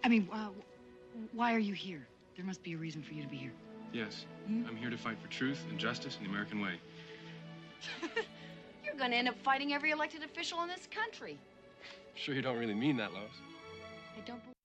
I mean, why are you here? There must be a reason for you to be here. Yes. I'm here to fight for truth and justice in the American way. You're going to end up fighting every elected official in this country. Sure you don't really mean that, Lois? I don't believe.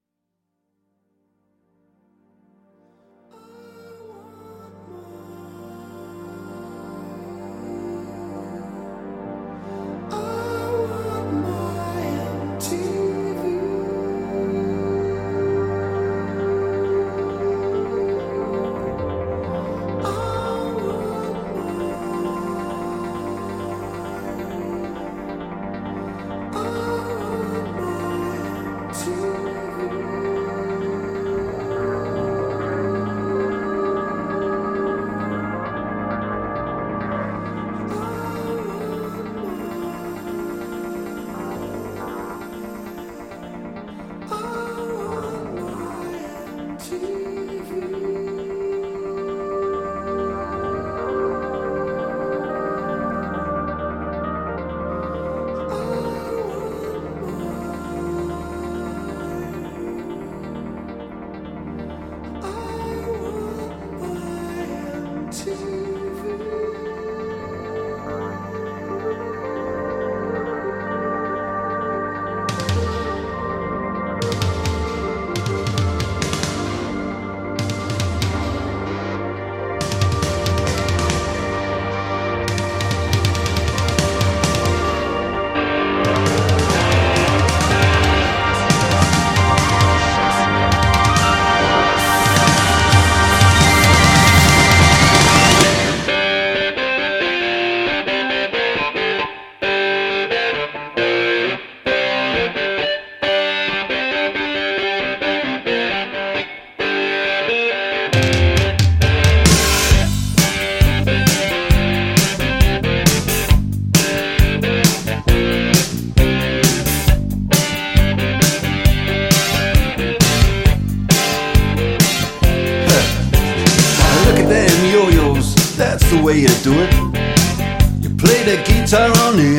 way you do it. You play the guitar on the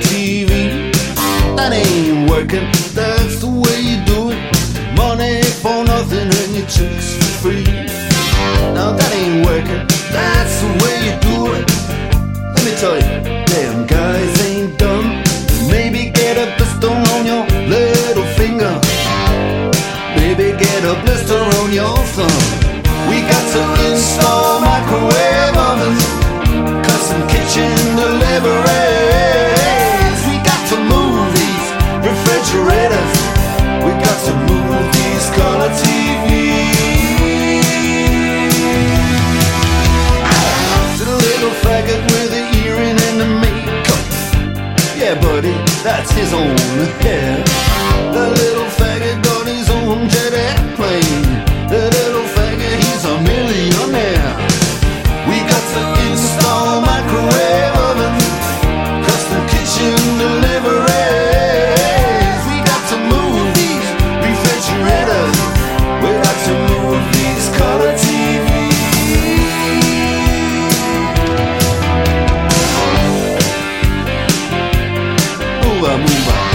MTV. That ain't working, that's the way you do it. Money for nothing and your chicks for free. Now that ain't working, that's the way you do it. Let me tell you, damn guys ain't dumb. Maybe get a blister on your little finger. Maybe get a blister on your thumb. We got to install microwave ovens, custom kitchen deliveries. We got to move these refrigerators. We got to move these color TVs. To the little faggot with the earring and the makeup. Yeah, buddy, that's his own hair. The little faggot got his own jet airplane. The little faggot, he's a millionaire. We got to install microwave oven, custom kitchen deliveries. We got to move these refrigerators. We got to move these color TVs. Move on, move on.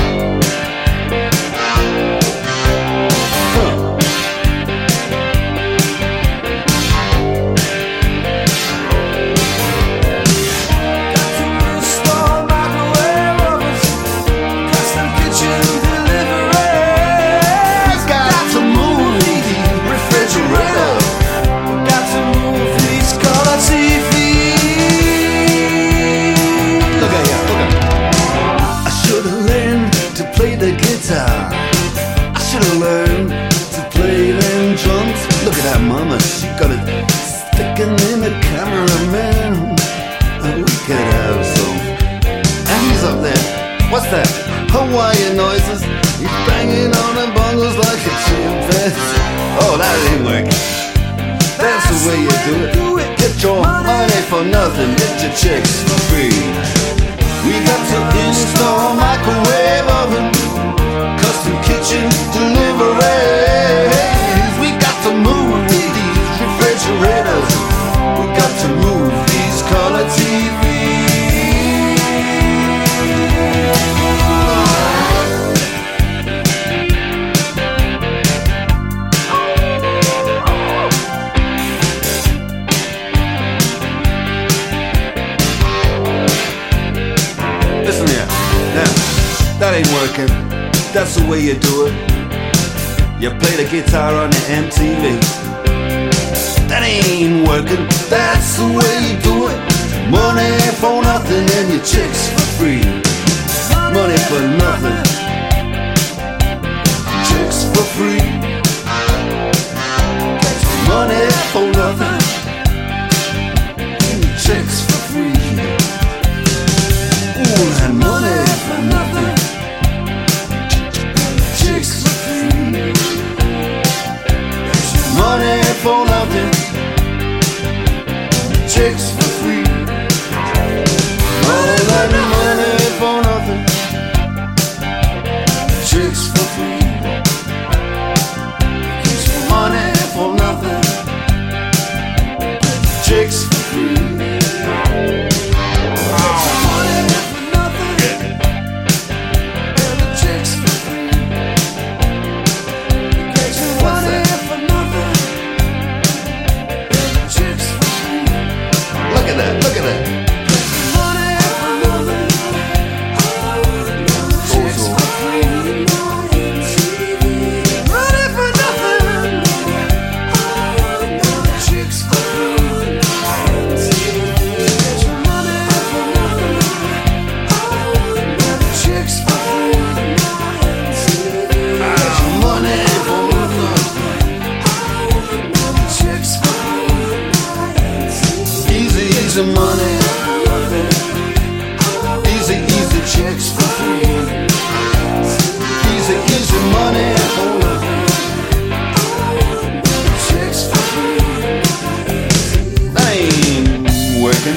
Mama, she got it sticking in the cameraman. We could have some. And he's up there. What's that? Hawaiian noises. He's banging on the bongos like a chimpanzee. Oh, that ain't working. That's the way you do it. Get your money for nothing. Get your chicks for free. We got to install microwave oven, custom kitchen deliveries. We got to move these refrigerators. We got to move these color TVs. that's the way you do it. You play the guitar on the MTV. That ain't working, that's the way you do it. Money for nothing and your chicks for free. Money for nothing, chicks for free. Money for nothing, chicks for free. Ooh, and money for nothing, chicks for free. Money for nothing, chicks for free. All that money for nothing, chicks for free. Money for nothing, chicks for free. Look at that. Money for nothing. Chicks for free. Money for nothing. Chicks for free. Money for nothing. Chicks for free. Money for nothing. Chicks for free. Easy money, easy chicks for free. Easy money for nothing, chicks for free. That ain't working.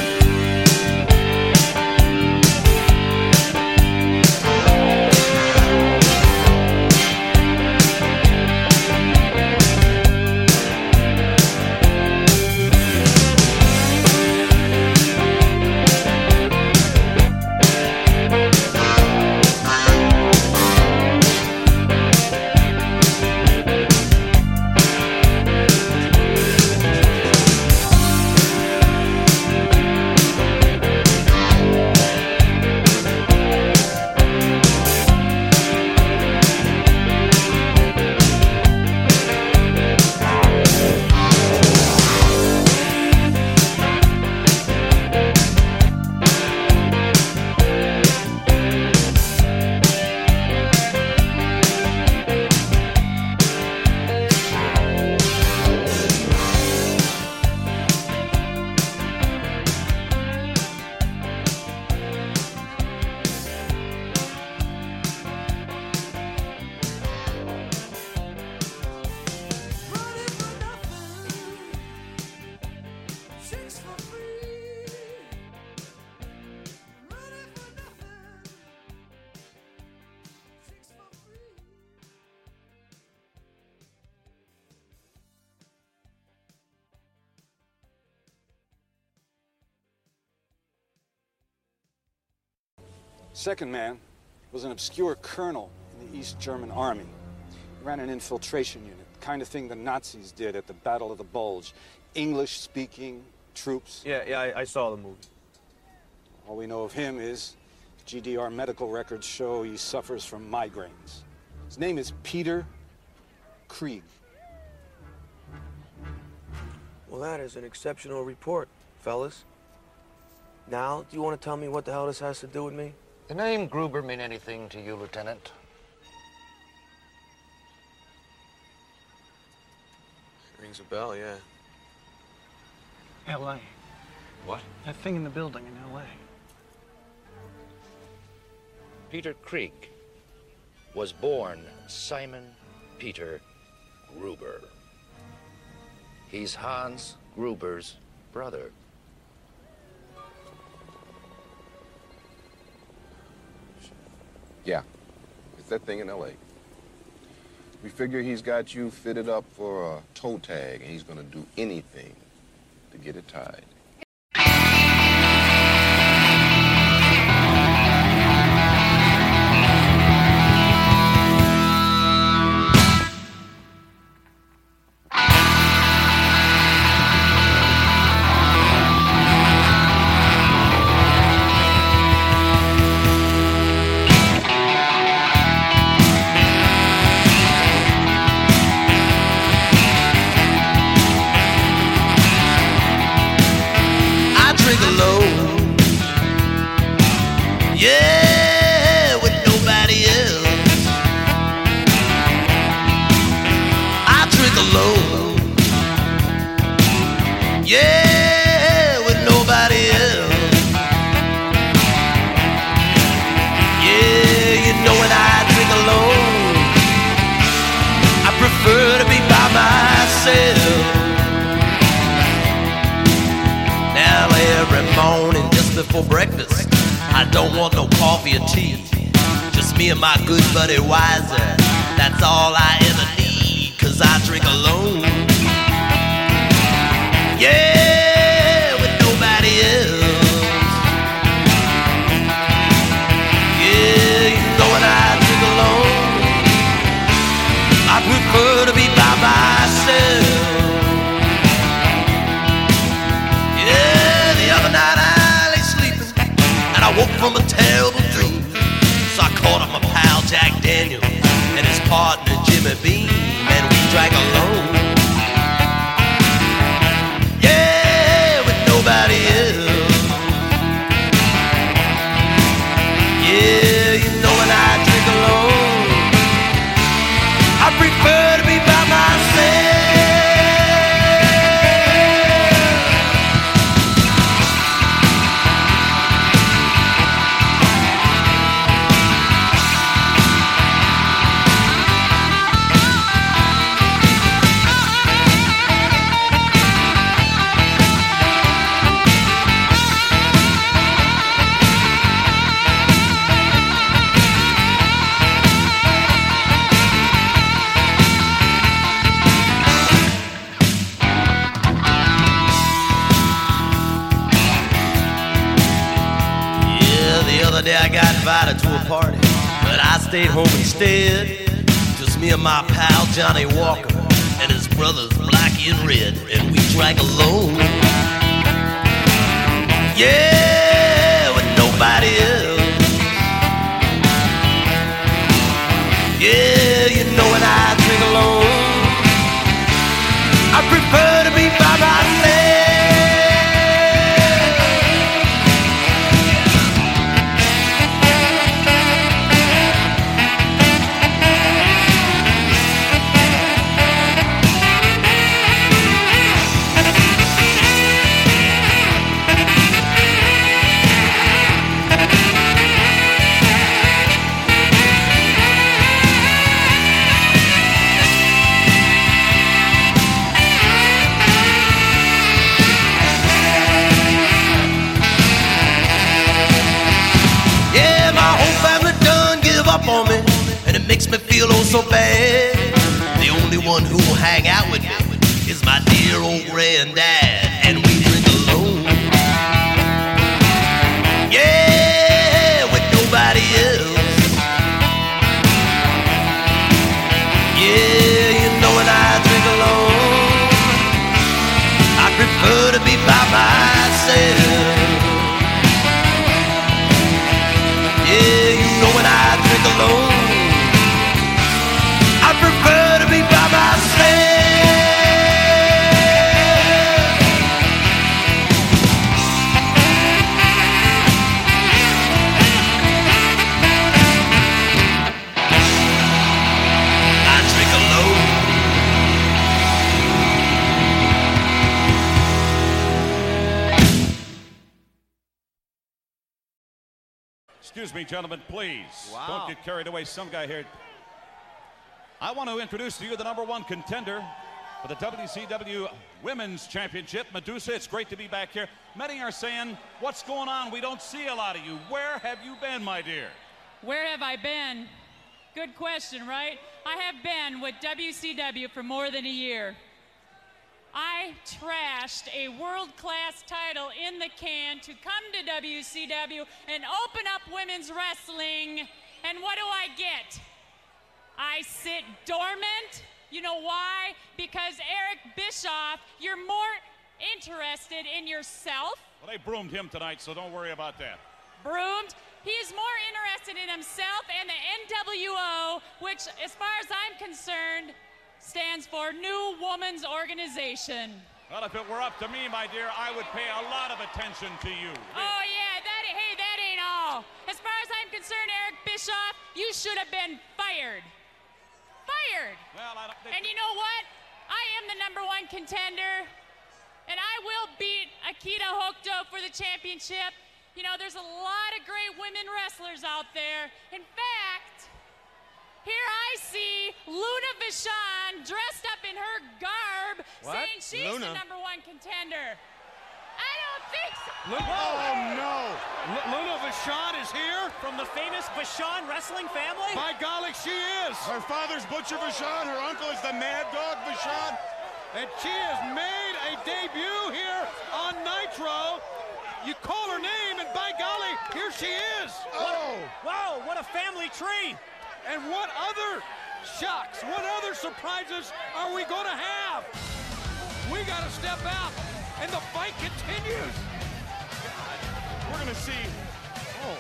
Second man was an obscure colonel in the East German army. He ran an infiltration unit, the kind of thing the Nazis did at the Battle of the Bulge. English-speaking troops. Yeah, I saw the movie. All we know of him is GDR medical records show he suffers from migraines. His name is Peter Krieg. Well, that is an exceptional report, fellas. Now, do you want to tell me what the hell this has to do with me? The name Gruber mean anything to you, Lieutenant? Rings a bell, yeah. L.A. What? That thing in the building in L.A. Peter Krieg was born Simon Peter Gruber. He's Hans Gruber's brother. Yeah, it's that thing in L.A. We figure he's got you fitted up for a toe tag, and he's gonna do anything to get it tied. morning just before breakfast. I don't want no coffee or tea. Just me and my good buddy Wiser. That's all I ever need, 'cause I drink alone. Yeah, with nobody else. Yeah, you know when I drink alone, I prefer to be by myself. Yeah, the other night I lay sleeping and I woke from a terrible dream. So I called up my pal Jack Daniels and his partner Jimmy Beam, and we drank alone. Yeah, with nobody else. Yeah, you know when I drink alone, I prefer to be by myself. I got invited to a party, but I stayed home instead. Just me and my pal Johnny Walker and his brothers Blackie and Red, and we drank alone. Yeah, with nobody else. Yeah, you know when I drink alone, I prefer to be by myself. On me, and it makes me feel oh so bad. The only one who will hang out with me is my dear old granddad, and we drink alone. Yeah, with nobody else. Yeah, you know when I drink alone, I prefer to be by myself. Yeah, you know when I drink alone, I prefer to be by myself. I drink alone. Excuse me, gentlemen, please. Wow. Don't get carried away. Some guy here. I want to introduce to you the #1 contender for the WCW Women's Championship, Medusa. It's great to be back here. Many are saying, what's going on? We don't see a lot of you. Where have you been, my dear? Where have I been? Good question, right? I have been with WCW for more than a year. I trashed a world-class title in the can to come to WCW and open up women's wrestling, and what do I get? I sit dormant. You know why? Because Eric Bischoff, you're more interested in yourself. Well, they broomed him tonight, so don't worry about that. Broomed? He's more interested in himself and the NWO, which, as far as I'm concerned, stands for New Woman's Organization. Well, if it were up to me, my dear, I would pay a lot of attention to you. Oh, yeah, that ain't all. As far as I'm concerned, Eric Bischoff, you should have been fired. Fired. Well, and you know what? I am the #1 contender, and I will beat Akita Hokuto for the championship. You know, there's a lot of great women wrestlers out there. In fact, here I see Luna Vachon dressed up in her garb, saying she's the #1 contender. I don't Oh, no. Luna Vachon is here? From the famous Vachon wrestling family? By golly, she is. Her father's Butcher Vachon. Her uncle is the Mad Dog Vachon. And she has made a debut here on Nitro. You call her name, and by golly, here she is. Oh. Wow, what a family tree. And what other shocks, what other surprises are we going to have? We got to step out, and the fight continues. We're going to see. Oh.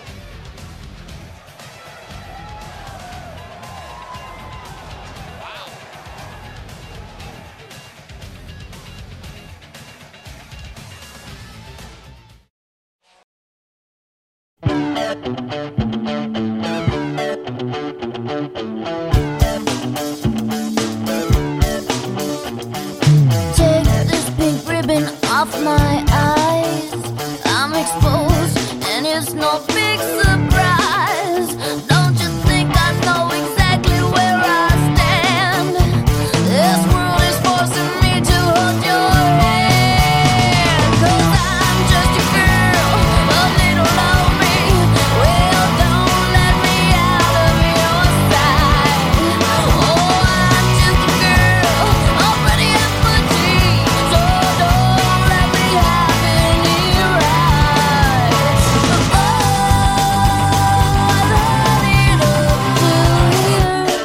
Take this pink ribbon off my eyes. I'm exposed, and it's no big surprise. Don't you think I know exactly where I stand? This world is forcing me to hold your hand. 'Cause I'm just a girl, a little lonely. Well, don't let me out of your sight. Oh, I'm just a girl, already at my teeth. So don't let me have any rights. Oh, I let it up to here.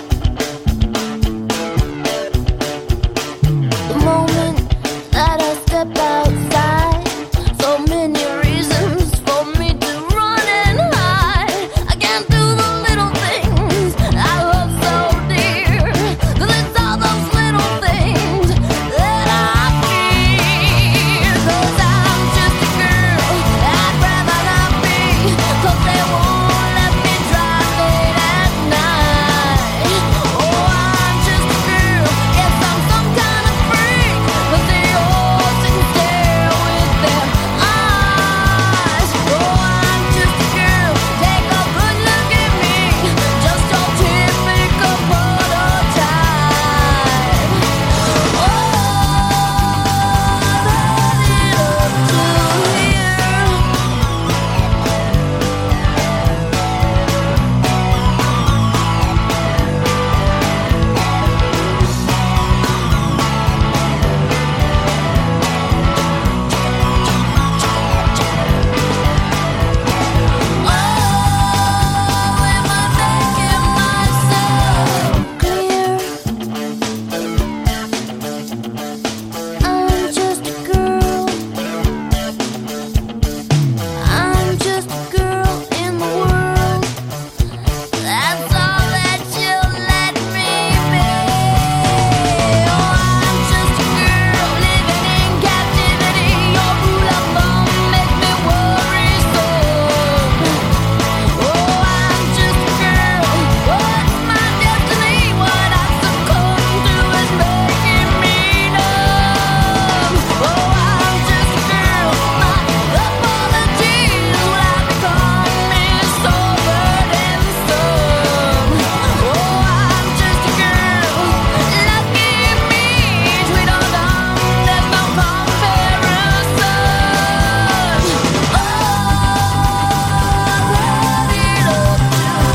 The moment that I step outside, so many reasons for me to run and hide. I can't do the little things I love so dear, 'cause it's all those little things that I fear. 'Cause I'm just a girl, I'd rather not be, 'cause they won't let me drive late at night. Oh, I'm just a girl, yes, I'm some kind of freak, but they all sit and stare with their eyes. Oh, I'm just a girl, take a good look at me, just your typical prototype. Oh, let it up to here. I'm just a girl. I'm just a girl in the world. That's all that you'll let me be. Oh, I'm just a girl living in captivity. Your rule of thumb makes me worrisome. Oh, I'm just a girl. What's my destiny? What I succumb to is making me numb. Oh, I'm just a girl. My apologies will I become me so burdensome. Oh, I'm just a girl. Lucky me, sweet or dumb, there's no comparison. Oh, let it up to.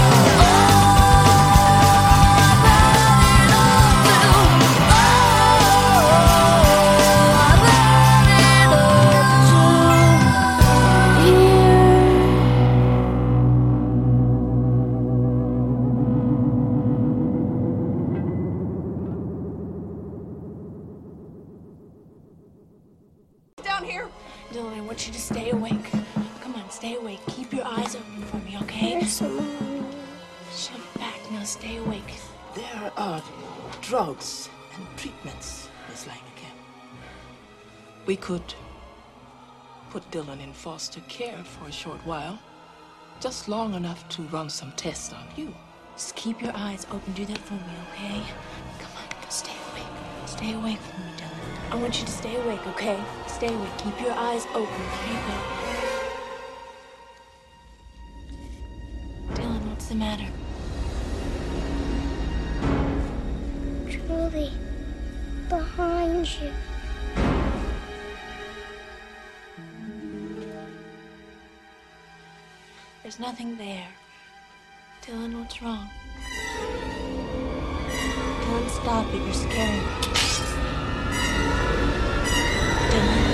Down here. Dylan, I want you to stay awake. Come on, stay awake. Keep your eyes open for me, okay? Shut back. Now stay awake. There are drugs and treatments, Miss Langenkamp. We could put Dylan in foster care for a short while. Just long enough to run some tests on you. Just keep your eyes open. Do that for me, okay? Come on, go stay awake. Stay awake for me, Dylan. I want you to stay awake, okay? Stay awake. Keep your eyes open. Here you go. Dylan, what's the matter? Julie, behind you. There's nothing there. Dylan, what's wrong? Dylan, stop it. You're scaring me. Dylan.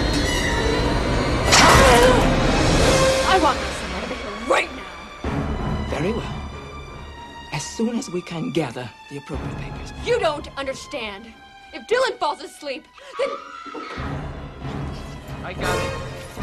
I want my son out of here right now. Very well. As soon as we can gather the appropriate papers. You don't understand. If Dylan falls asleep, then... I got it.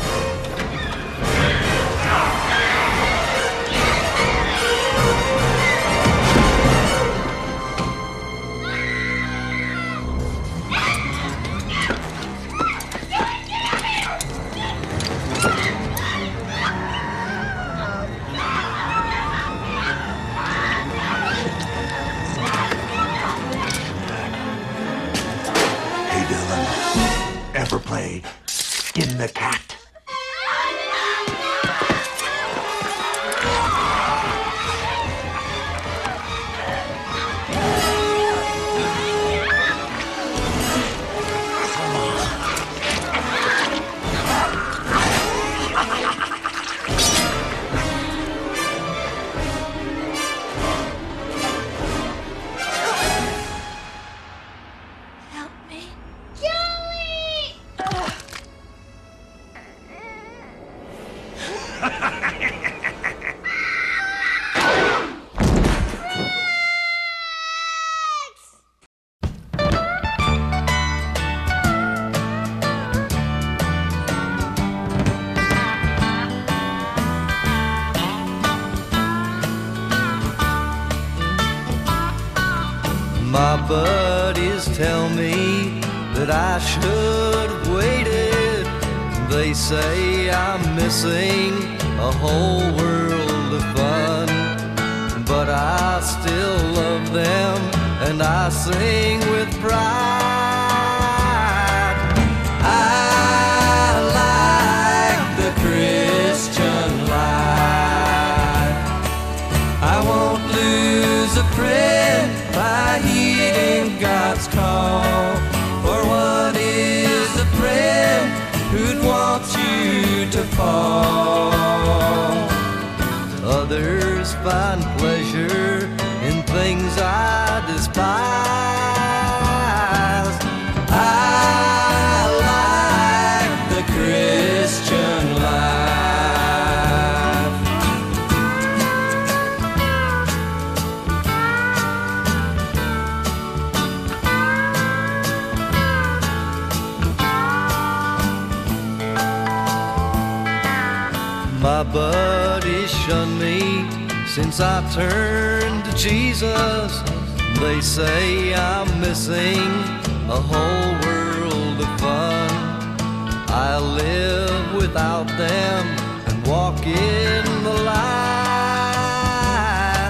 Ever play Skin the Cat? My buddies tell me that I should have waited. They say I'm missing a whole world of fun. But I still love them and I sing with pride. I like the Christian life. I won't lose a friend by heeding God's call. For what is a friend who'd want you to fall? Others find pleasure in things I despise. I like the Christian life. My buddies shun me since I turned to Jesus. They say I'm missing a whole world of fun. I live without them and walk in the light.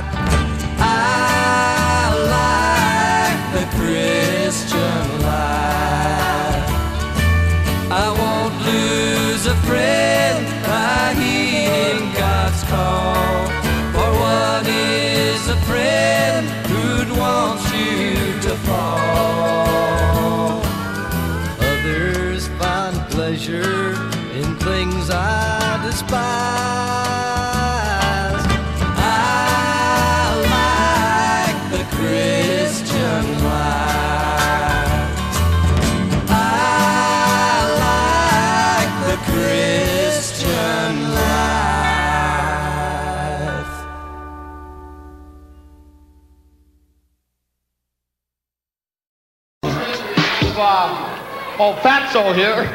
I like the Christian life. I won't lose a friend by heeding God's call. For what is a friend who'd want you to fall? Others find pleasure in things I despise. I like the Christian life. I like the Christian life. Oh, Fatso here.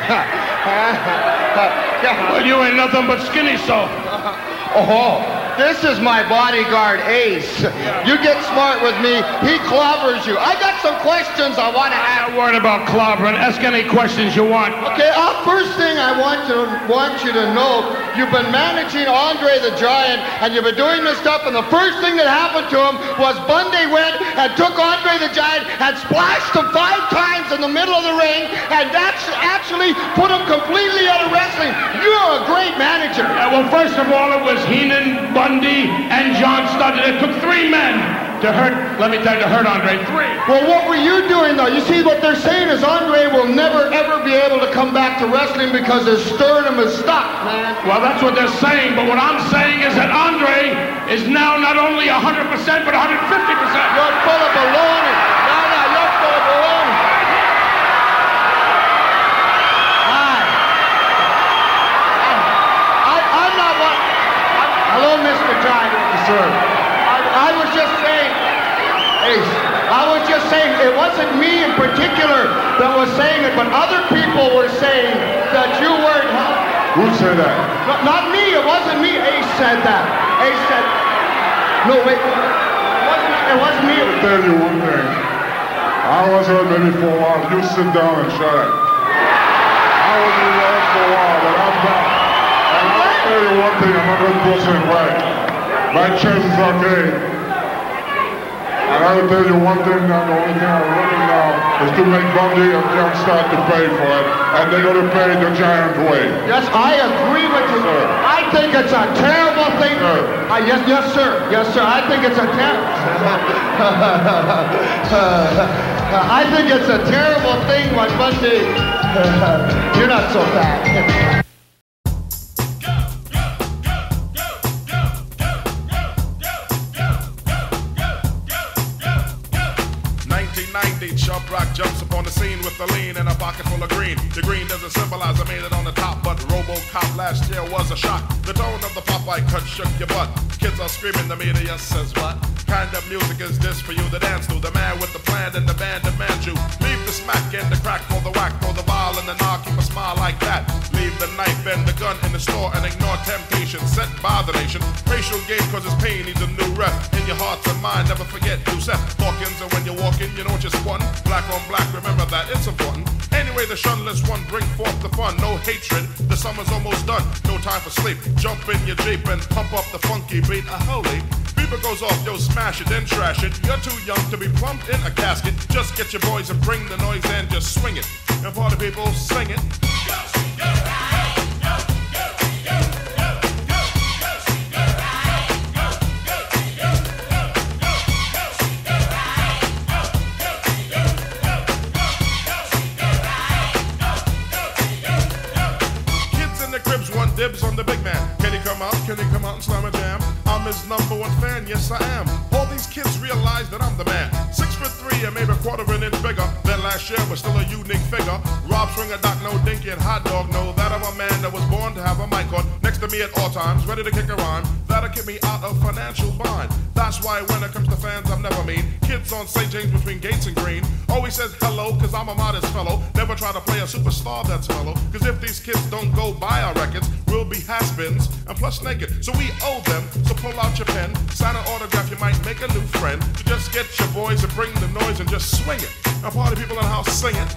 Well, you ain't nothing but skinny soap. Oh, this is my bodyguard, Ace. You get smart with me, he clobbers you. I got some questions I want to ask. Don't worry about clobbering. Ask any questions you want. Okay, first thing I want you to know, you've been managing Andre the Giant, and you've been doing this stuff, and the first thing that happened to him was Bundy went and took Andre the Giant and splashed him 5 times in the middle of the ring, and that's actually put him completely out of wrestling. You're a great manager. Yeah, well, first of all, it was Heenan, Bundy, and John Studd. It took 3 men to hurt, let me tell you, to hurt Andre. 3. Well, what were you doing, though? You see, what they're saying is is Andre will never, ever be able to come back to wrestling because his sternum is stuck, man. Well, that's what they're saying, but what I'm saying is that Andre is now not only 100%, but 150%. You're full of baloney. No, you're full of baloney. I'm not what... Hello, Mr. Giant. Sir. I was just saying... Ace, I was just saying, it wasn't me in particular that was saying it, but other people were saying that you weren't... Who said that? No, not me, it wasn't me. Ace said that. Ace said... No, wait. It wasn't me. I'll tell you one thing. I was on maybe for a while. You sit down and shut up. I was around for a while, but I'm back. And I'll tell you one thing, I'm 100% right. My chest is okay. And I will tell you one thing now, the only thing I'm looking now is to make Bundy and Young start to pay for it, and they're going to pay the Giant way. Yes, I agree with you. Sir. I think it's a terrible thing. Sir. Yes, sir. Yes, sir. I think it's a I think it's a terrible thing when Bundy... You're not so bad. 1990, Chump Rock jumps upon the scene with a lean and a pocket full of green. The green doesn't symbolize I made it on the top, but RoboCop last year was a shock. The tone of the Popeye cut shook your butt. Kids are screaming, the media says what? Kind of music is this for you to dance to? The man with the plan and the band demands you. Leave the smack and the crack for the whack, throw the ball and the knock, keep a smile like that. Leave the knife and the gun in the store and ignore temptation set by the nation. Racial game cause his pain needs a new rep. In your heart and mind, never forget who Seth Hawkins, and when you're walking, you know what you're squatting. Black on black, remember that, it's important. Anyway, the shunless one, bring forth the fun. No hatred, the summer's almost done. No time for sleep, jump in your Jeep and pump up the funky beat. Holy, beeper goes off, yo, smash it, then trash it. You're too young to be plumped in a casket. Just get your boys and bring the noise and just swing it. And party people, sing it. Dibs on the big man. Can he come out? Can he come out and slam a jam? I'm his number one fan, yes I am. All these kids realize that I'm the man. 6'3" and maybe a quarter of an inch bigger than last year, but still a unique figure. Rob Stringer, Doc No Dinky, and Hot Dog know that I'm a man that was born to have a mic on next to me at all times, ready to kick a rhyme. That'll keep me out of financial bind. That's why when it comes to fans, I'm never mean. Kids on St. James between Gates and Green always says hello, cause I'm a modest fellow. Never try to play a superstar that's mellow, cause if these kids don't go buy our records, we'll be has-beens and plus naked. So we owe them, so pull out your pen, sign an autograph, you might make a new friend. So just get your boys and bring the noise and just swing it. Now party people in the house sing it.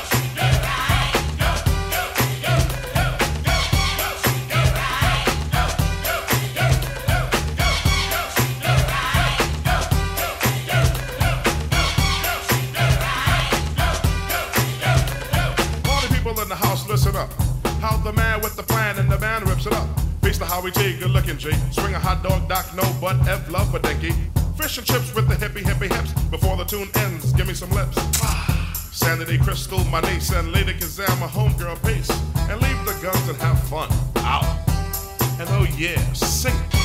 Listen up, how the man with the plan and the band rips it up. Peace to Howie T, good looking G. Swing a hot dog, Doc, no butt, F love for dinky. Fish and chips with the hippie hips. Before the tune ends, give me some lips. Sanity Crystal, my niece, and Lady Kazam, my homegirl, peace. And leave the guns and have fun. Out. And oh yeah, sing it.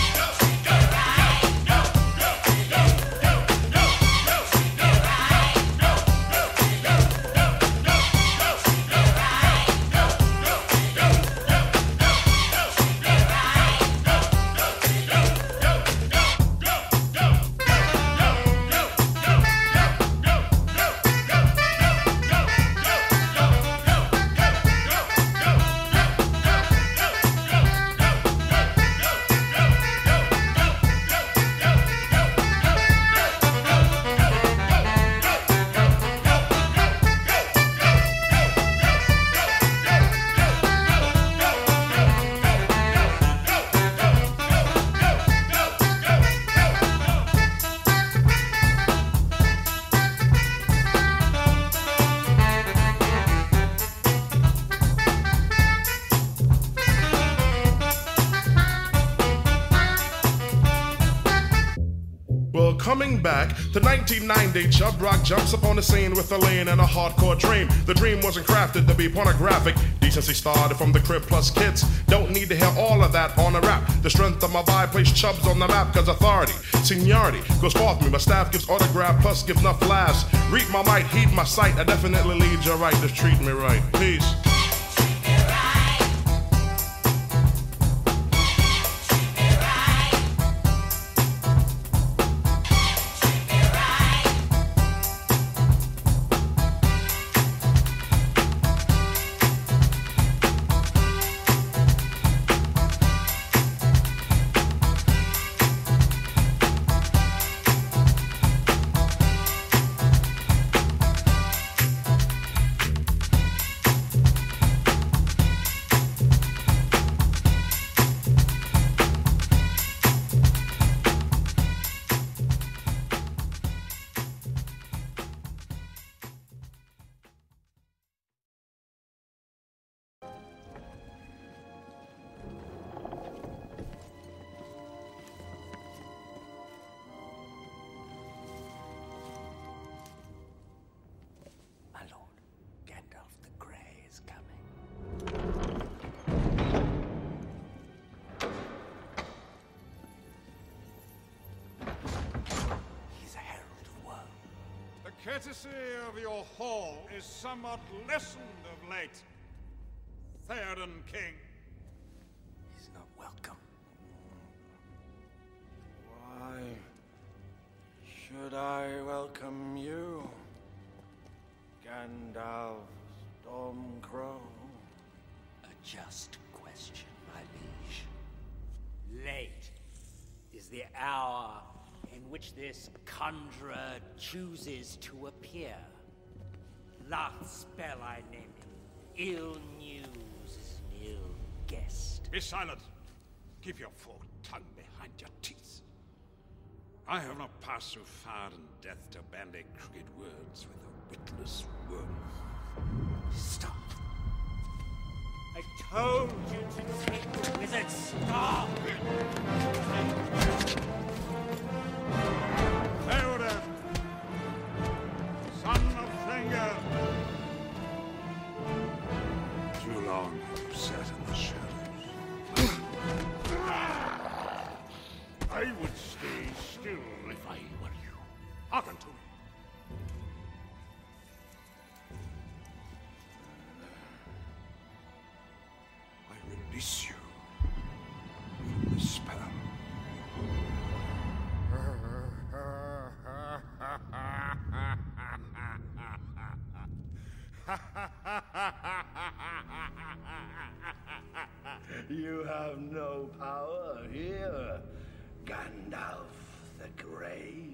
coming back to 1990. Chub Rock jumps up on the scene with a lean and a hardcore dream. The dream wasn't crafted to be pornographic. Decency started from the crib plus kids. Don't need to hear all of that on a rap. The strength of my vibe placed Chubbs on the map, cause authority, seniority goes forth me. My staff gives autograph plus gives enough laughs. Read my might, heed my sight. I definitely lead you right. Just treat me right. Peace. Courtesy of your hall is somewhat lessened of late. Theoden King. He's not welcome. Why should I welcome you, Gandalf Stormcrow? A just question, my liege. Late is the hour in which this conjurer chooses to appear. Last spell I named him. Ill news is an ill guest. Be silent. Keep your forked tongue behind your teeth. I have not passed so far in death to bandy crooked words with a witless worm. Stop. I told you to take the wizard's staff. Theoden, son of Thengel. Too long have you sat in the shadows. I would stay still if I were you. Hearken to me. I release you from the spell. You have no power here, Gandalf the Grey.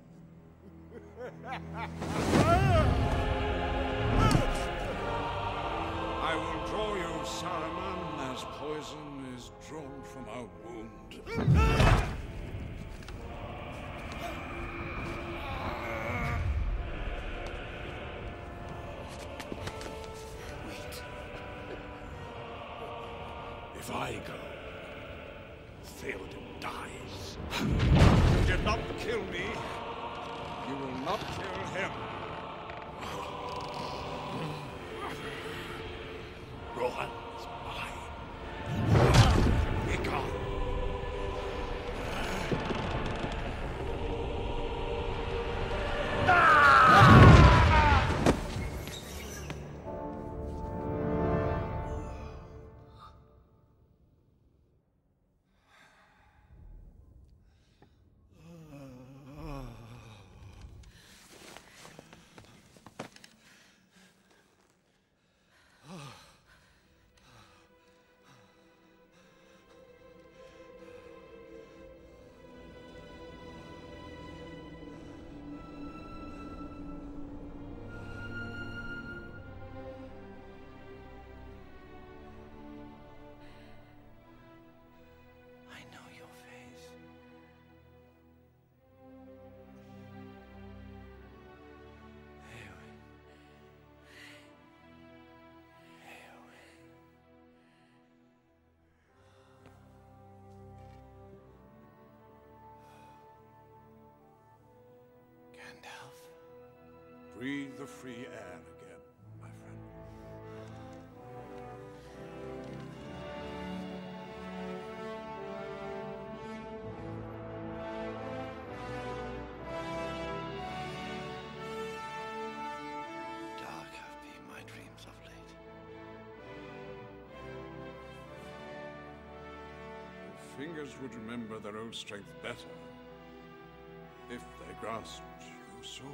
I will draw you, Saruman, as poison is drawn from a wound. If I go, Theoden dies. You did not kill me. You will not kill him. Rohan is mine. Be gone. the free air again, my friend. Dark have been my dreams of late. Fingers would remember their old strength better if they grasped your sword.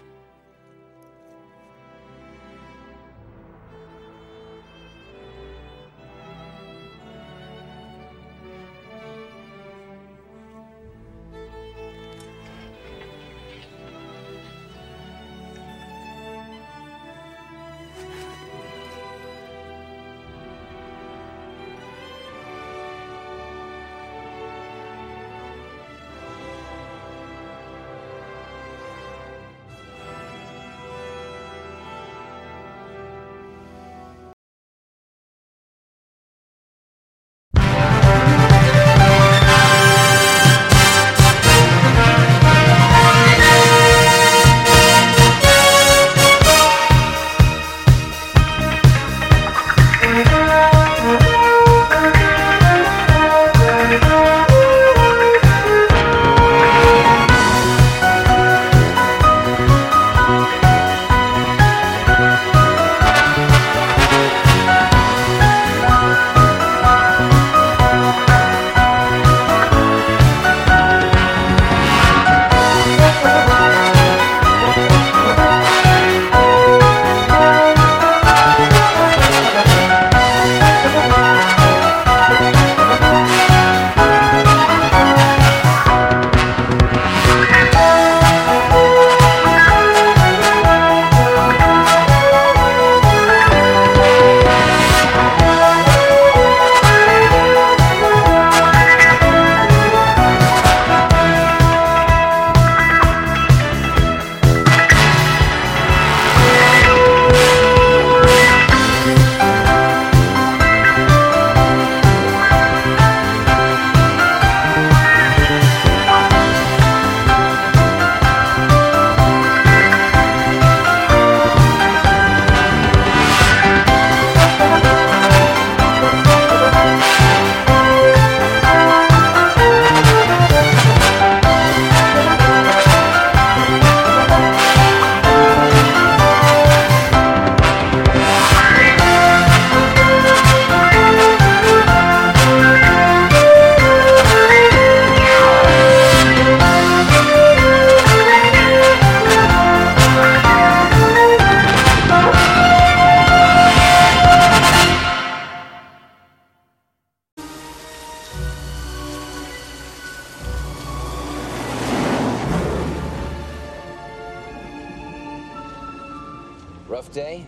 Rough day?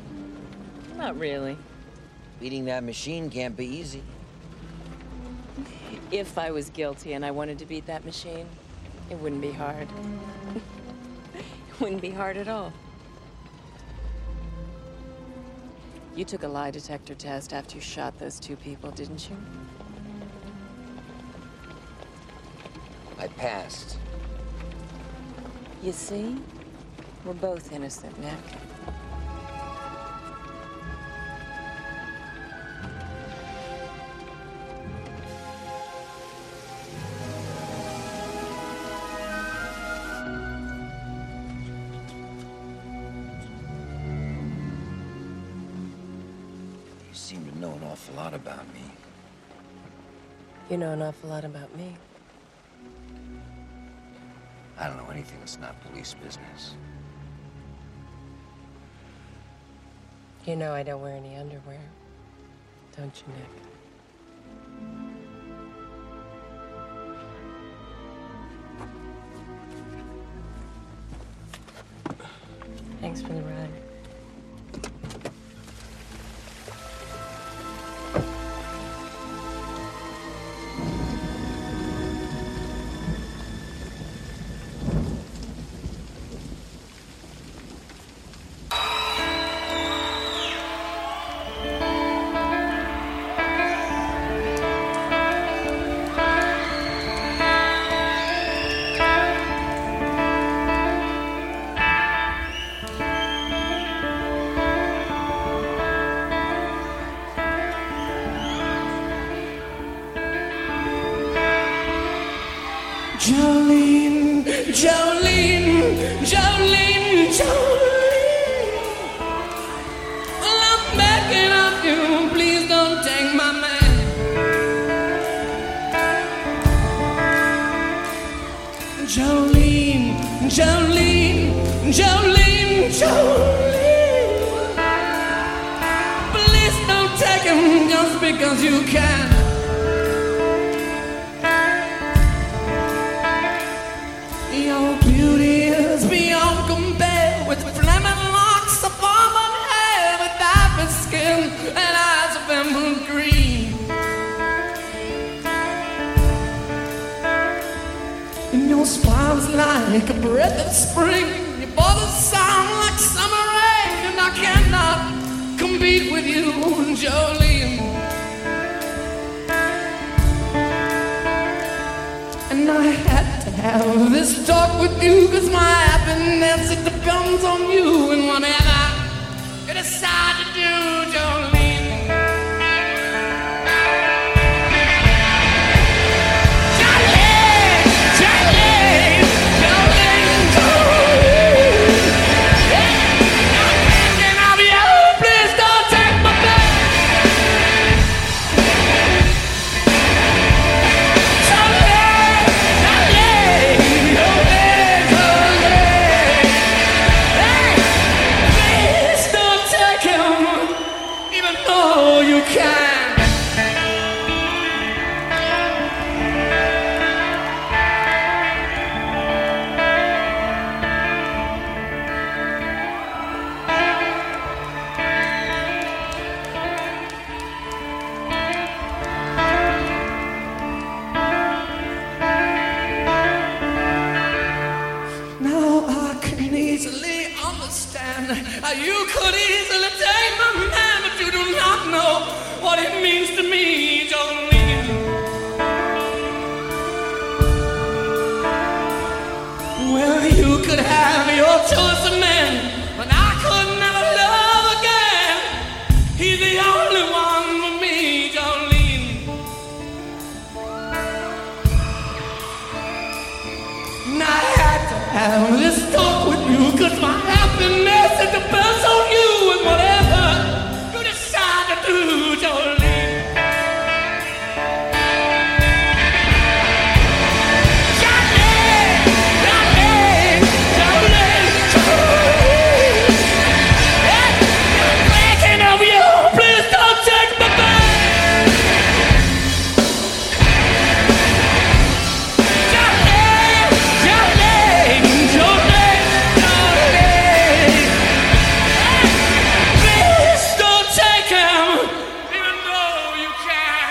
Not really. Beating that machine can't be easy. If I was guilty and I wanted to beat that machine, it wouldn't be hard. It wouldn't be hard at all. You took a lie detector test after you shot those two people, didn't you? I passed. You see? We're both innocent, Nick. You seem to know an awful lot about me. You know an awful lot about me. I don't know anything that's not police business. You know I don't wear any underwear, don't you, Nick? Thanks for the ride. Jolene, Jolene, Jolene, Jolene. Well, I'm begging of you, please don't take my man. Jolene, Jolene, Jolene, Jolene. Please don't take him just because you can. Your beauty is beyond compare, with flaming locks of auburn hair, with ivory skin and eyes of emerald green. And your smile's like a breath of spring, your body sound like summer rain, and I cannot compete with you, Jolene. And I had to have this talk with you, 'cause my happiness, it depends on you, and whatever you decide to do, Jolene. Jolene, Jolene, Jolene, Jolene. Yeah, I'm thinking of you, please don't take my place. You could easily take my man, but you do not know what it means to me, Jolene. Well, you could have your choice of men, but I could never love again. He's the only one for me, Jolene. And I had to have this talk with you, 'cause my happiness, it depends on you, and whatever you decide to do, Jolene. Jolene, Jolene, Jolene, Jolene. Yeah, I'm thinking of you, please don't take my back. Jolene, Jolene, Jolene, Jolene. Please don't take him, even though you can.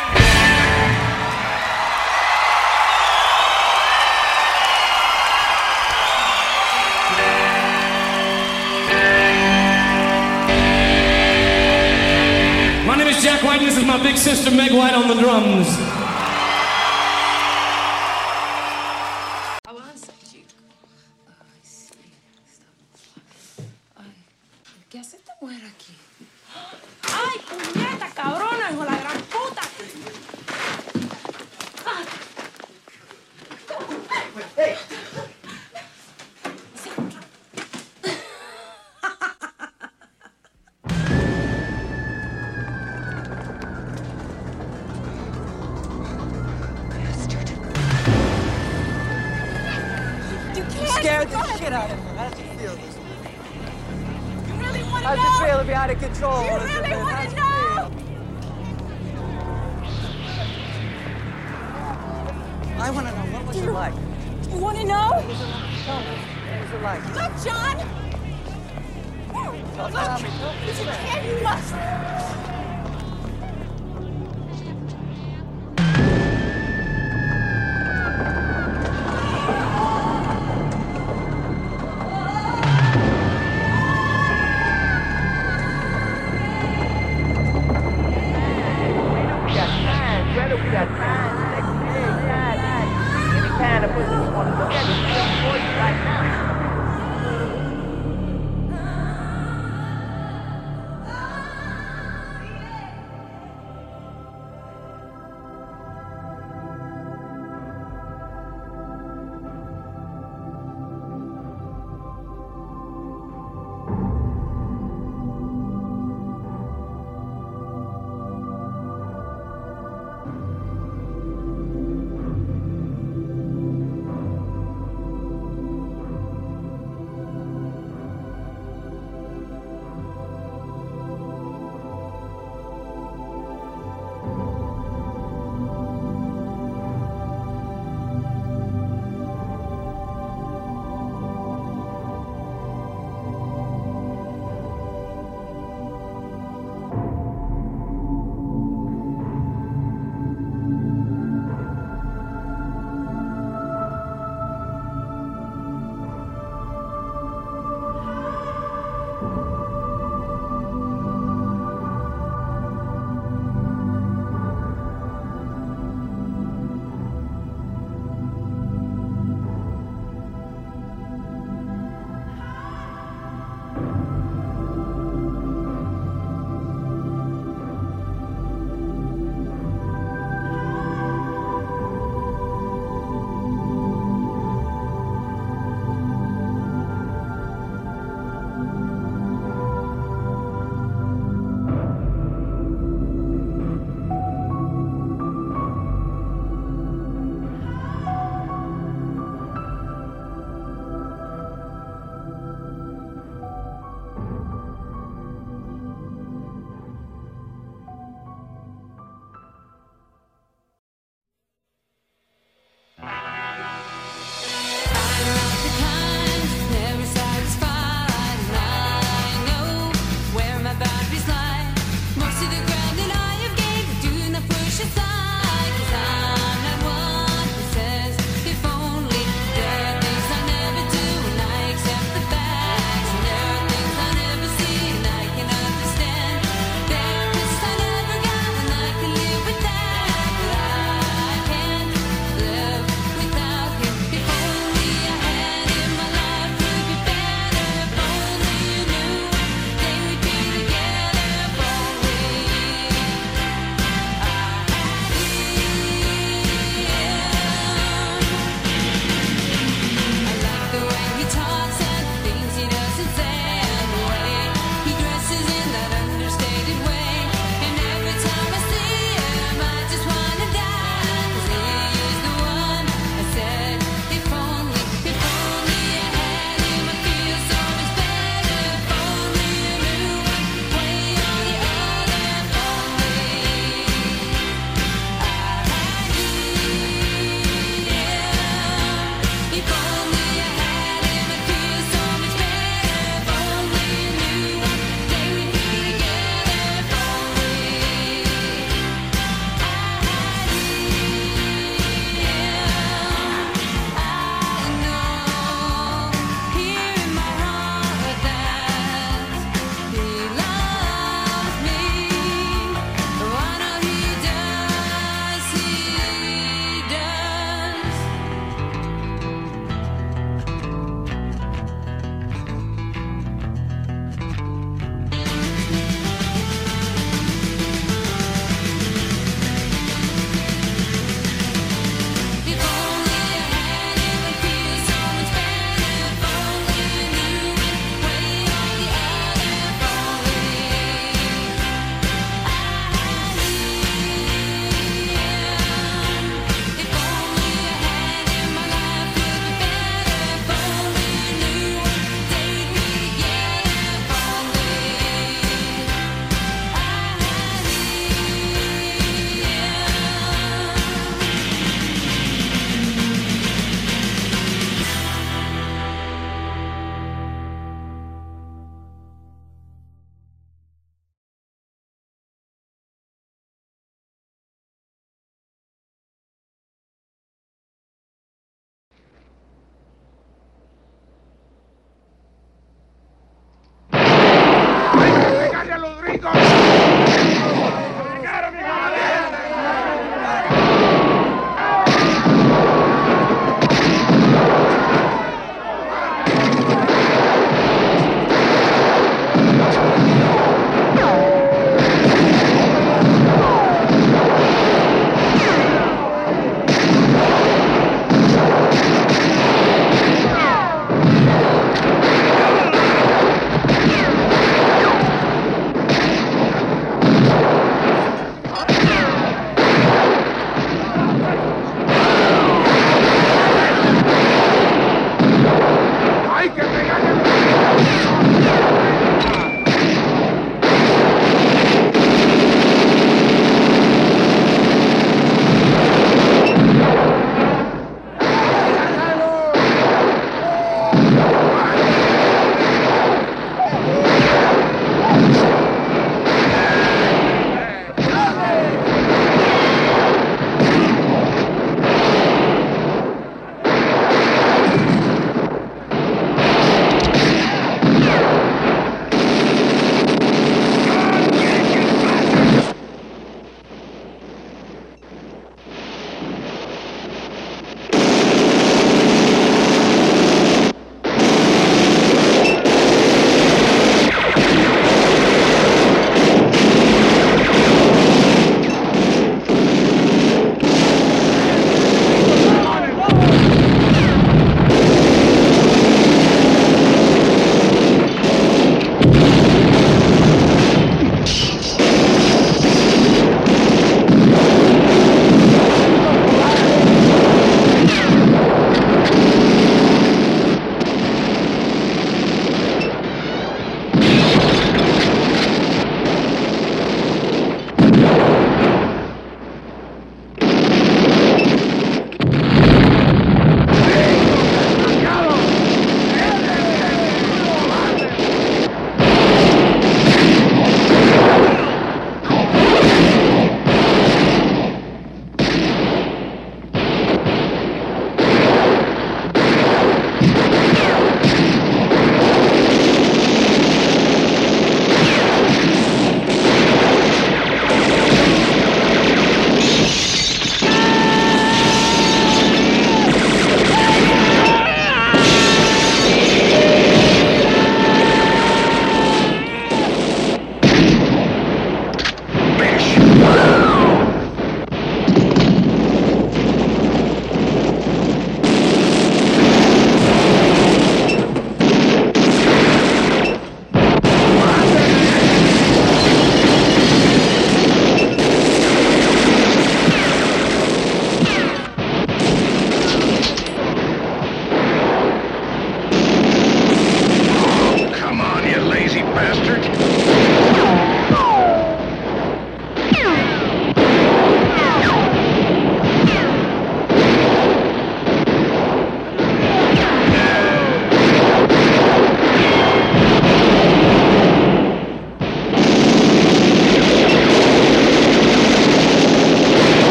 My name is Jack White, and this is my big sister Meg White on the drums. ¿Qué hace esta mujer aquí? ¡Ay, puñeta, cabrona, hijo de la gran puta! ¡Hey! You scared the shit out of me. How does it feel? You really want to How's know? it feel to be out of control? You really want to know? I want to know, what was it like? You want to know? What was it like? Look, John! Tell me, Look, if you can, you must.